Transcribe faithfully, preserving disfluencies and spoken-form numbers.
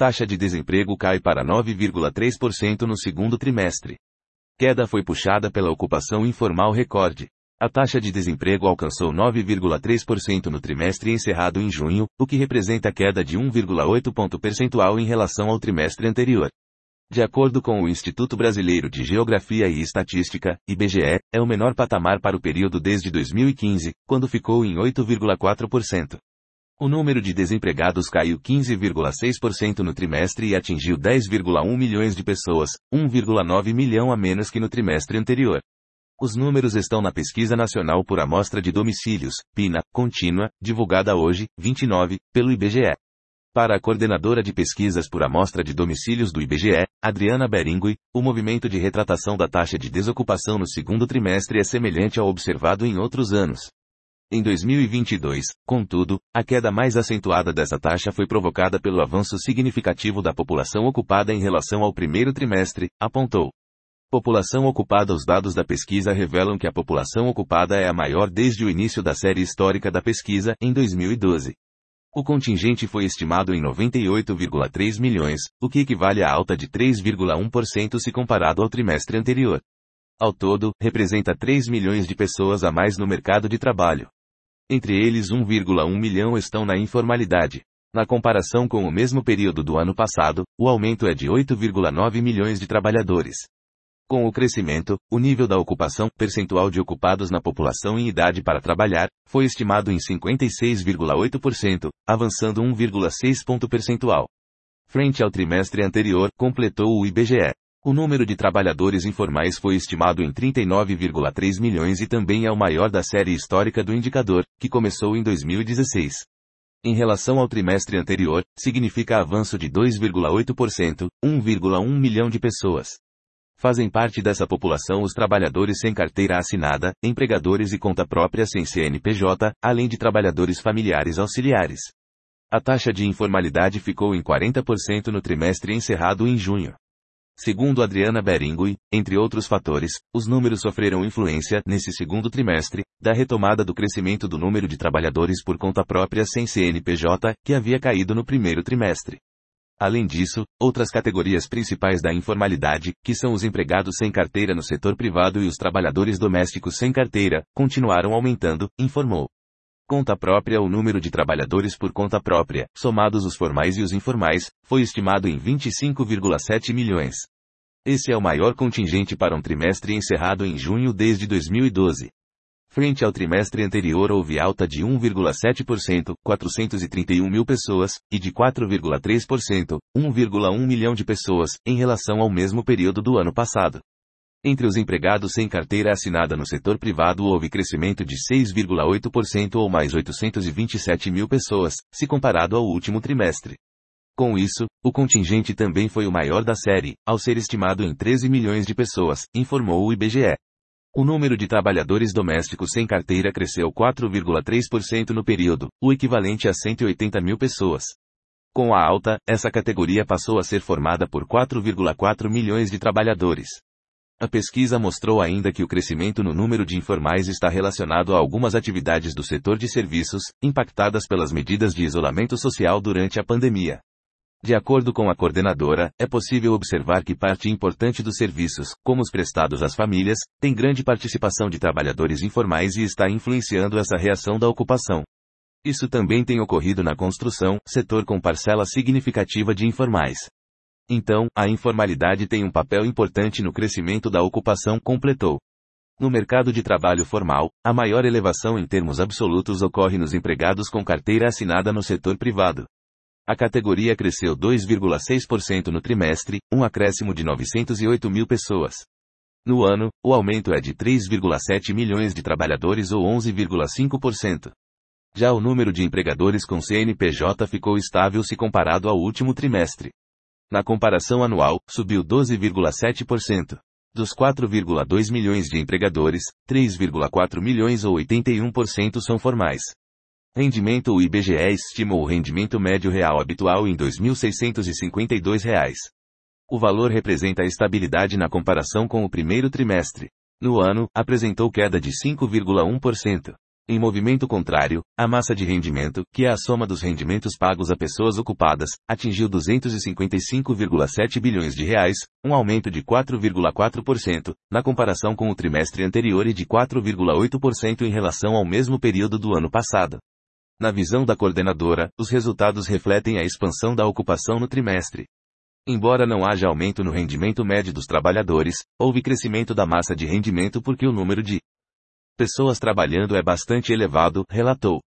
Taxa de desemprego cai para nove vírgula três por cento no segundo trimestre. Queda foi puxada pela ocupação informal recorde. A taxa de desemprego alcançou nove vírgula três por cento no trimestre encerrado em junho, o que representa queda de um vírgula oito ponto percentual em relação ao trimestre anterior. De acordo com o Instituto Brasileiro de Geografia e Estatística, I B G E, é o menor patamar para o período desde dois mil e quinze, quando ficou em oito vírgula quatro por cento. O número de desempregados caiu quinze vírgula seis por cento no trimestre e atingiu dez vírgula um milhões de pessoas, um vírgula nove milhão a menos que no trimestre anterior. Os números estão na Pesquisa Nacional por Amostra de Domicílios, P I N A, contínua, divulgada hoje, vinte e nove, pelo I B G E. Para a coordenadora de pesquisas por amostra de domicílios do I B G E, Adriana Beringui, o movimento de retratação da taxa de desocupação no segundo trimestre é semelhante ao observado em outros anos. Em dois mil e vinte e dois, contudo, a queda mais acentuada dessa taxa foi provocada pelo avanço significativo da população ocupada em relação ao primeiro trimestre, apontou. População ocupada. Os dados da pesquisa revelam que a população ocupada é a maior desde o início da série histórica da pesquisa, em dois mil e doze. O contingente foi estimado em noventa e oito vírgula três milhões, o que equivale a alta de três vírgula um por cento se comparado ao trimestre anterior. Ao todo, representa três milhões de pessoas a mais no mercado de trabalho. Entre eles um vírgula um milhão estão na informalidade. Na comparação com o mesmo período do ano passado, o aumento é de oito vírgula nove milhões de trabalhadores. Com o crescimento, o nível da ocupação, percentual de ocupados na população em idade para trabalhar, foi estimado em cinquenta e seis vírgula oito por cento, avançando um vírgula seis ponto percentual. Frente ao trimestre anterior, completou o I B G E. O número de trabalhadores informais foi estimado em trinta e nove vírgula três milhões e também é o maior da série histórica do indicador, que começou em dois mil e dezesseis. Em relação ao trimestre anterior, significa avanço de dois vírgula oito por cento, um vírgula um milhão de pessoas. Fazem parte dessa população os trabalhadores sem carteira assinada, empregadores e conta própria sem C N P J, além de trabalhadores familiares auxiliares. A taxa de informalidade ficou em quarenta por cento no trimestre encerrado em junho. Segundo Adriana Beringui, entre outros fatores, os números sofreram influência, nesse segundo trimestre, da retomada do crescimento do número de trabalhadores por conta própria sem C N P J, que havia caído no primeiro trimestre. Além disso, outras categorias principais da informalidade, que são os empregados sem carteira no setor privado e os trabalhadores domésticos sem carteira, continuaram aumentando, informou. Conta própria. O número de trabalhadores por conta própria, somados os formais e os informais, foi estimado em vinte e cinco vírgula sete milhões. Esse é o maior contingente para um trimestre encerrado em junho desde dois mil e doze. Frente ao trimestre anterior houve alta de um vírgula sete por cento, quatrocentos e trinta e um mil pessoas, e de quatro vírgula três por cento, um vírgula um milhão de pessoas, em relação ao mesmo período do ano passado. Entre os empregados sem carteira assinada no setor privado houve crescimento de seis vírgula oito por cento ou mais oitocentos e vinte e sete mil pessoas, se comparado ao último trimestre. Com isso, o contingente também foi o maior da série, ao ser estimado em treze milhões de pessoas, informou o I B G E. O número de trabalhadores domésticos sem carteira cresceu quatro vírgula três por cento no período, o equivalente a cento e oitenta mil pessoas. Com a alta, essa categoria passou a ser formada por quatro vírgula quatro milhões de trabalhadores. A pesquisa mostrou ainda que o crescimento no número de informais está relacionado a algumas atividades do setor de serviços, impactadas pelas medidas de isolamento social durante a pandemia. De acordo com a coordenadora, é possível observar que parte importante dos serviços, como os prestados às famílias, tem grande participação de trabalhadores informais e está influenciando essa reação da ocupação. Isso também tem ocorrido na construção, setor com parcela significativa de informais. Então, a informalidade tem um papel importante no crescimento da ocupação, completou. No mercado de trabalho formal, a maior elevação em termos absolutos ocorre nos empregados com carteira assinada no setor privado. A categoria cresceu dois vírgula seis por cento no trimestre, um acréscimo de novecentos e oito mil pessoas. No ano, o aumento é de três vírgula sete milhões de trabalhadores ou onze vírgula cinco por cento. Já o número de empregadores com C N P J ficou estável se comparado ao último trimestre. Na comparação anual, subiu doze vírgula sete por cento. Dos quatro vírgula dois milhões de empregadores, três vírgula quatro milhões ou oitenta e um por cento são formais. Rendimento. O I B G E estimou o rendimento médio real habitual em dois mil seiscentos e cinquenta e dois reais. O valor representa a estabilidade na comparação com o primeiro trimestre. No ano, apresentou queda de cinco vírgula um por cento. Em movimento contrário, a massa de rendimento, que é a soma dos rendimentos pagos a pessoas ocupadas, atingiu duzentos e cinquenta e cinco vírgula sete bilhões de reais, um aumento de quatro vírgula quatro por cento, na comparação com o trimestre anterior e de quatro vírgula oito por cento em relação ao mesmo período do ano passado. Na visão da coordenadora, os resultados refletem a expansão da ocupação no trimestre. Embora não haja aumento no rendimento médio dos trabalhadores, houve crescimento da massa de rendimento porque o número de pessoas trabalhando é bastante elevado, relatou.